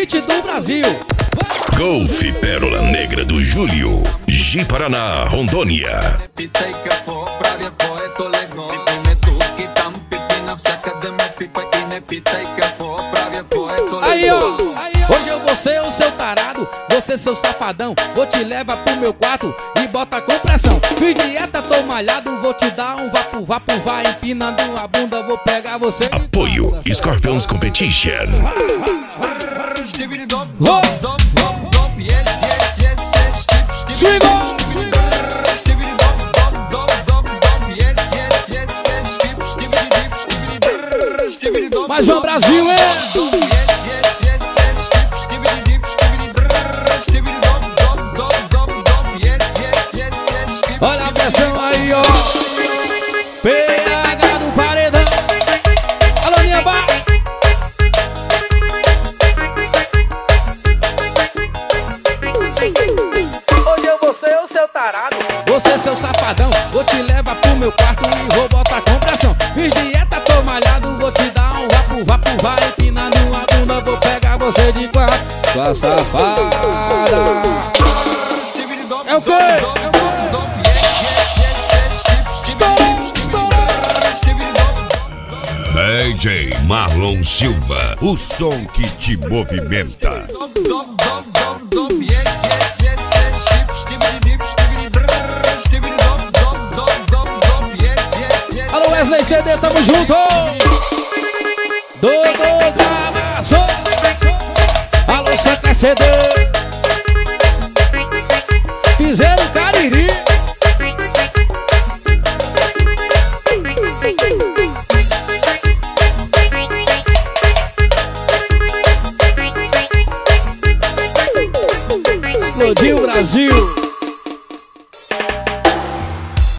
hit do Brasil. Golf Pérola Negra do Júlio, Ji-Paraná, Rondônia. Aí ó, hoje eu vou ser o seu tarado, você seu safadão. Vou te levar pro meu quarto e bota com pressão. Fiz dieta, tô malhado, vou te dar um vapo, vai empinando a bunda, vou pegar você. Apoio Scorpions Competition. Mais um Brasil, é? Olha a pressão aí, ó. PH do paredão. Alô, minha barra. Hoje eu vou ser o seu tarado, você seu safadão. Vou te levar pro meu quarto e vou botar com pressão. Fiz dieta, tô malhado, vou te dar um vapo, vai empinando a bunda, vou pegar você de quatro. Sua safada. É o quê? DJ Marlon Silva, o som que te movimenta. Alô Wesley CD, tamo junto. Dodô gravação. Alô Santa CD. Fizeram Cariri. Explodiu o Brasil.